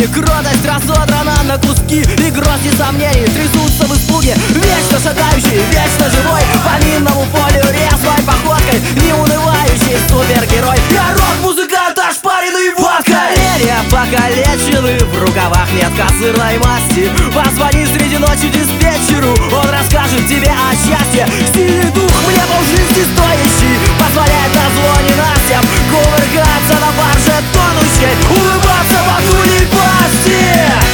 времени. Кротость разодрана на куски, и гроздь несомнений трясутся в испуге. Вечно шагающий, вечно живой, по минному полю резвой походкой, неунывающий супергерой. Я рок-музыкант, ошпаренный водкой. Поколения покалечены, в рукавах нет козырной масти. Позвони среди ночи диспетчеру, он расскажет тебе о счастье. Сильный дух, мне полжизни стоящий, позволяет на зло ненастьям кувыркаться на барже тонущей, улыбаться в акулей пасти.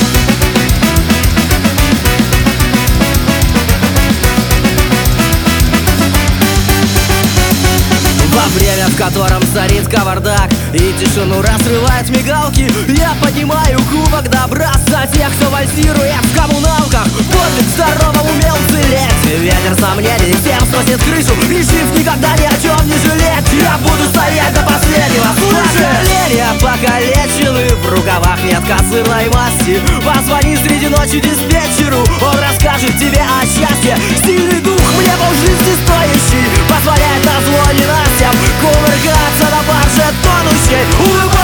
Во время, в котором царит кавардак и тишину разрывают мигалки, я поднимаю кубок добра за тех, кто вальсирует в коммуналках. Подвиг здоровому умел уцелеть, ветер сомнений всем сносит крышу, решив никогда ни о чем не жалеть. Я буду стоять до последнего. Поколения покалечены, в рукавах нет козырной масти. Позвони среди ночи диспетчеру, он расскажет тебе о счастье. Сильный дух, мне полжизни стоящий, позволяет на зло ненастьям кувыркаться на барже тонущей, улыбаться